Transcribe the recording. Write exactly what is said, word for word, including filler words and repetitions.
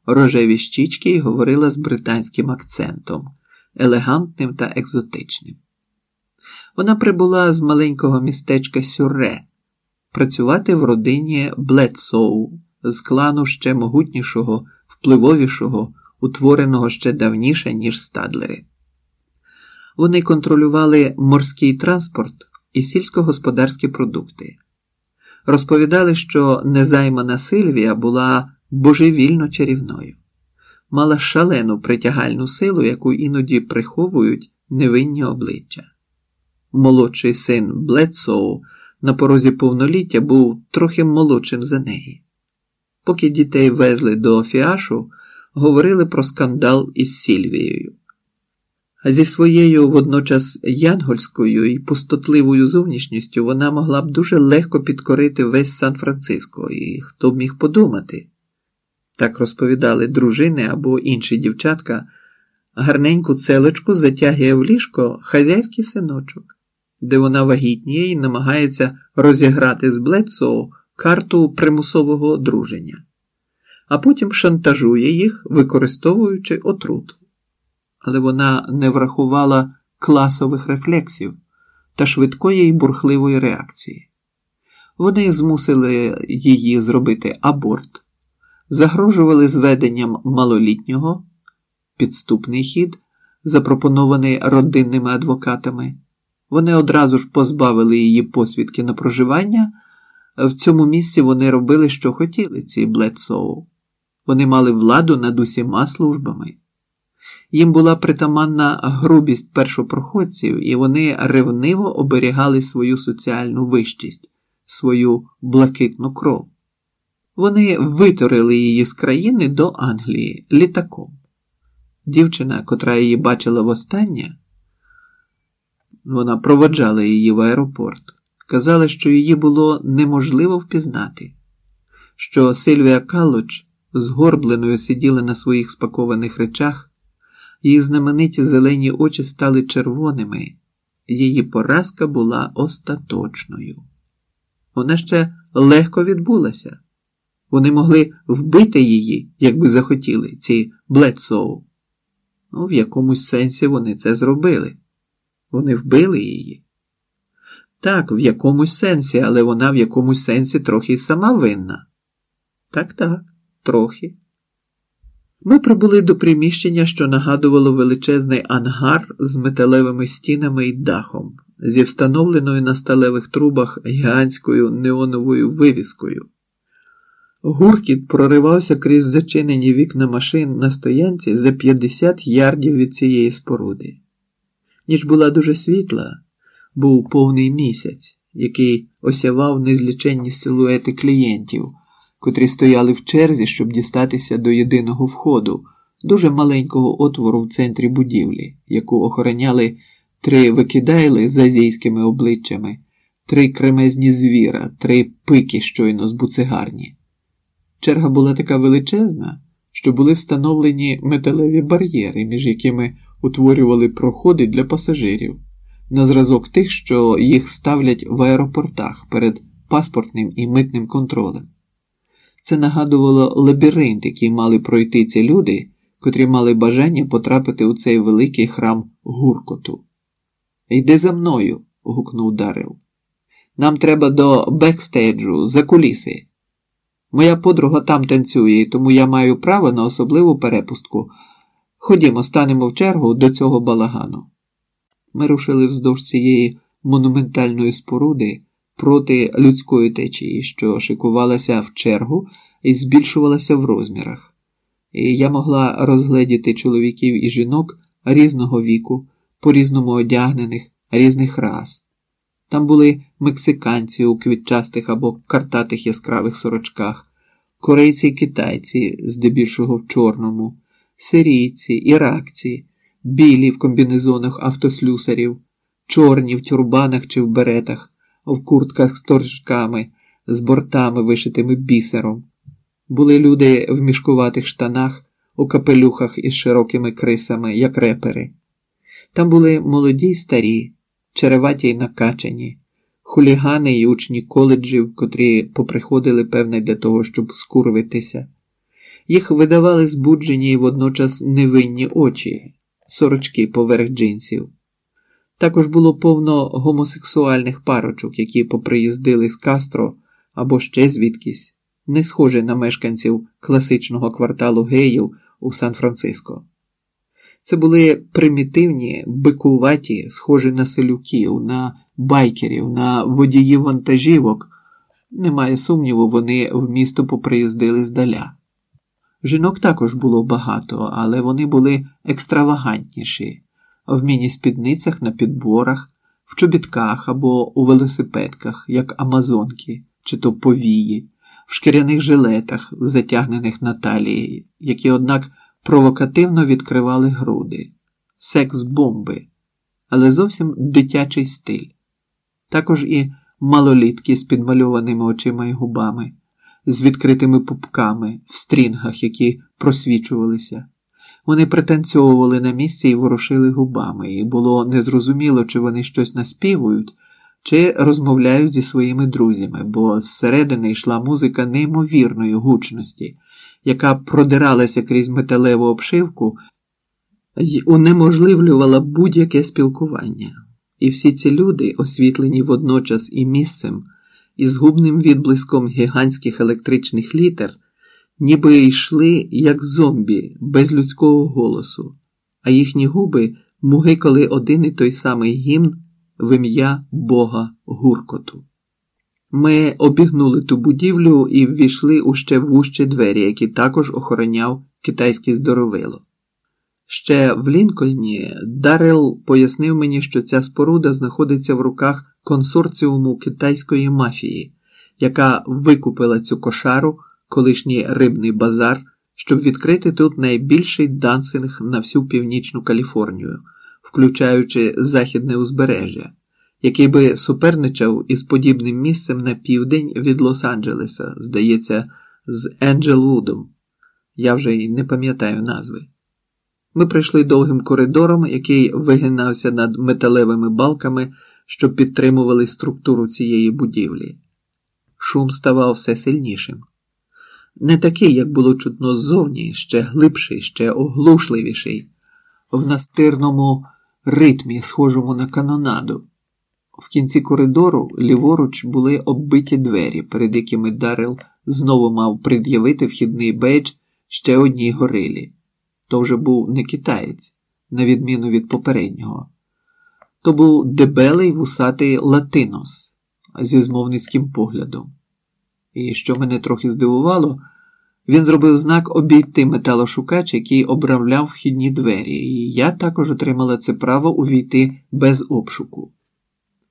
рожеві щічки і говорила з британським акцентом, елегантним та екзотичним. Вона прибула з маленького містечка Сюрре, працювати в родині Бледсоу, з клану ще могутнішого, впливовішого, утвореного ще давніше, ніж Стадлери. Вони контролювали морський транспорт і сільськогосподарські продукти. Розповідали, що незаймана Сильвія була божевільно чарівною. Мала шалену притягальну силу, яку іноді приховують невинні обличчя. Молодший син Бледсоу на порозі повноліття був трохи молодшим за неї. Поки дітей везли до Фіашу, говорили про скандал із Сільвією. А зі своєю водночас янгольською і пустотливою зовнішністю вона могла б дуже легко підкорити весь Сан-Франциско, і хто б міг подумати. Так розповідали дружини або інші дівчатка, гарненьку целочку затягує в ліжко хазяйський синочок, де вона вагітніє і намагається розіграти з Бледсоу карту примусового одруження, а потім шантажує їх, використовуючи отруту. Але вона не врахувала класових рефлексів та швидкої й бурхливої реакції. Вони змусили її зробити аборт, загрожували зведенням малолітнього, підступний хід, запропонований родинними адвокатами. Вони одразу ж позбавили її посвідки на проживання. В цьому місці вони робили, що хотіли, ці Бледсоу. Вони мали владу над усіма службами. Їм була притаманна грубість першопроходців, і вони ревниво оберігали свою соціальну вищість, свою блакитну кров. Вони витурили її з країни до Англії літаком. Дівчина, котра її бачила востаннє, вона проводжала її в аеропорт, казала, що її було неможливо впізнати, що Сильвія Каллудж згорбленою сиділа на своїх спакованих речах, її знамениті зелені очі стали червоними, її поразка була остаточною. Вона ще легко відбулася. Вони могли вбити її, якби захотіли, ці Бледсоу. Ну, в якомусь сенсі вони це зробили. Вони вбили її. Так, в якомусь сенсі, але вона в якомусь сенсі трохи й сама винна. Так-так, трохи. Ми прибули до приміщення, що нагадувало величезний ангар з металевими стінами і дахом, зі встановленою на сталевих трубах гігантською неоновою вивіскою. Гуркіт проривався крізь зачинені вікна машин на стоянці за п'ятдесят ярдів від цієї споруди. Ніч була дуже світла, був повний місяць, який осявав незліченні силуети клієнтів, котрі стояли в черзі, щоб дістатися до єдиного входу, дуже маленького отвору в центрі будівлі, яку охороняли три викидайли з азійськими обличчями, три кремезні звіра, три пики щойно з буцегарні. Черга була така величезна, що були встановлені металеві бар'єри, між якими утворювали проходи для пасажирів, на зразок тих, що їх ставлять в аеропортах перед паспортним і митним контролем. Це нагадувало лабіринт, який мали пройти ці люди, котрі мали бажання потрапити у цей великий храм гуркоту. «Йди за мною!» – гукнув Даррелл. «Нам треба до бекстейджу, за куліси. Моя подруга там танцює, і тому я маю право на особливу перепустку. Ходімо, станемо в чергу до цього балагану». Ми рушили вздовж цієї монументальної споруди проти людської течії, що шикувалася в чергу і збільшувалася в розмірах. І я могла розгледіти чоловіків і жінок різного віку, по-різному одягнених, різних рас. Там були мексиканці у квітчастих або картатих яскравих сорочках, корейці і китайці, здебільшого в чорному, сирійці, іракці, білі в комбінезонах автослюсарів, чорні в тюрбанах чи в беретах, в куртках з торчками, з бортами, вишитими бісером. Були люди в мішкуватих штанах, у капелюхах із широкими крисами, як репери. Там були молоді й старі, череваті й накачані, хулігани й учні коледжів, котрі поприходили, певне, для того, щоб скурвитися. Їх видавали збуджені й водночас невинні очі, сорочки поверх джинсів. Також було повно гомосексуальних парочок, які поприїздили з Кастро або ще звідкись, не схожі на мешканців класичного кварталу геїв у Сан-Франциско. Це були примітивні, бикуваті, схожі на селюків, на байкерів, на водіїв вантажівок. Немає сумніву, вони в місто поприїздили здаля. Жінок також було багато, але вони були екстравагантніші. В міні-спідницях на підборах, в чобітках або у велосипедках, як амазонки, чи то повії, в шкіряних жилетах, затягнених на талії, які, однак, провокативно відкривали груди. Секс-бомби, але зовсім дитячий стиль. Також і малолітки з підмальованими очима і губами, з відкритими пупками, в стрінгах, які просвічувалися. Вони пританцьовували на місці і ворушили губами, і було незрозуміло, чи вони щось наспівують, чи розмовляють зі своїми друзями, бо зсередини йшла музика неймовірної гучності, яка продиралася крізь металеву обшивку й унеможливлювала будь-яке спілкування. І всі ці люди, освітлені водночас і місцем, і з губним відблиском гігантських електричних літер, ніби йшли, як зомбі, без людського голосу, а їхні губи мугикали один і той самий гімн в ім'я Бога гуркоту. Ми обігнули ту будівлю і ввійшли у ще вужчі двері, які також охороняв китайський здоровило. Ще в Лінкольні Даррелл пояснив мені, що ця споруда знаходиться в руках консорціуму китайської мафії, яка викупила цю кошару, колишній рибний базар, щоб відкрити тут найбільший дансинг на всю північну Каліфорнію, включаючи західне узбережжя, який би суперничав із подібним місцем на південь від Лос-Анджелеса, здається, з Енджелвудом. Я вже й не пам'ятаю назви. Ми прийшли довгим коридором, який вигинався над металевими балками, що підтримували структуру цієї будівлі. Шум ставав все сильнішим. Не такий, як було чутно ззовні, ще глибший, ще оглушливіший, в настирному ритмі, схожому на канонаду. В кінці коридору ліворуч були оббиті двері, перед якими Даррелл знову мав пред'явити вхідний бейдж ще одній горилі. То вже був не китаєць, на відміну від попереднього. То був дебелий вусатий латинос зі змовницьким поглядом. І, що мене трохи здивувало, він зробив знак обійти металошукач, який обрамляв вхідні двері, і я також отримала це право увійти без обшуку.